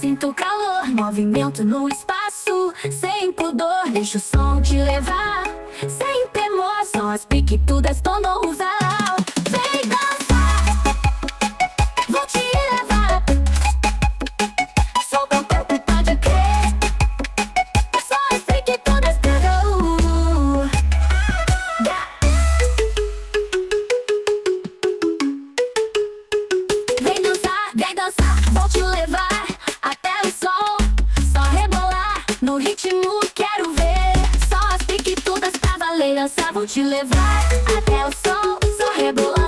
sinto calor, movimento no espaço, sem pudor, deixa o som te levar. Sem temor, só as piquetudas tornam o varal. Vem dançar, vou te levar. Solta o corpo, pode crer. Só as piquetudas pegam. Vem dançar, vou te levar até o sol. Só rebolar no ritmo, quero ver. Só as piquetudas pra valer dançar. Vou te levar até o sol, só rebolar.